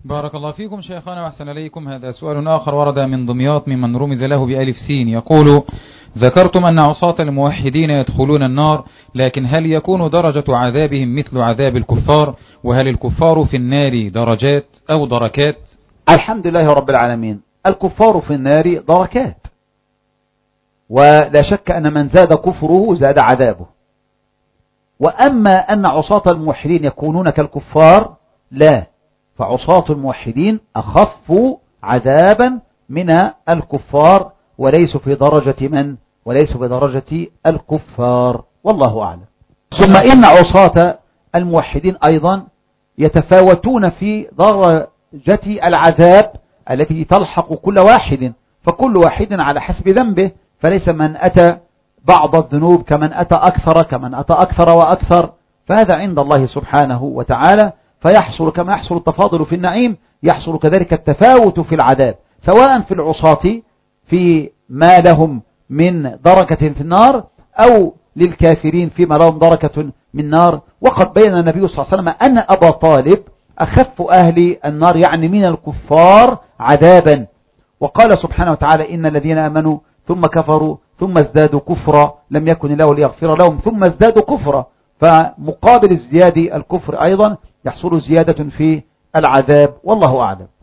بارك الله فيكم شيخنا وأحسن إليكم. هذا سؤال آخر ورد من دمياط ممن رمز له بألف سين، يقول: ذكرتم أن عصاة الموحدين يدخلون النار، لكن هل يكون درجة عذابهم مثل عذاب الكفار؟ وهل الكفار في النار درجات أو دركات؟ الحمد لله رب العالمين. الكفار في النار دركات، ولا شك أن من زاد كفره زاد عذابه. وأما أن عصاة الموحدين يكونون كالكفار، لا، فعصاة الموحدين أخف عذابا من الكفار، وليسوا في درجة الكفار، والله أعلم. ثم إن عصاة الموحدين أيضا يتفاوتون في درجة العذاب التي تلحق كل واحد، فكل واحد على حسب ذنبه، فليس من أتى بعض الذنوب كمن أتى أكثر وأكثر، فهذا عند الله سبحانه وتعالى. فيحصل كما يحصل التفاضل في النعيم، يحصل كذلك التفاوت في العذاب، سواء في العصاة في ما لهم من دركة في النار، أو للكافرين فيما لهم دركة من نار. وقد بين النبي صلى الله عليه وسلم أن أبا طالب أخف أهل النار، يعني من الكفار عذابا. وقال سبحانه وتعالى: إن الذين آمنوا ثم كفروا ثم ازدادوا كفرا لم يكن الله ليغفر لهم ثم ازدادوا كفرا. فمقابل ازدياد الكفر أيضا يحصل زيادة في العذاب، والله أعلم.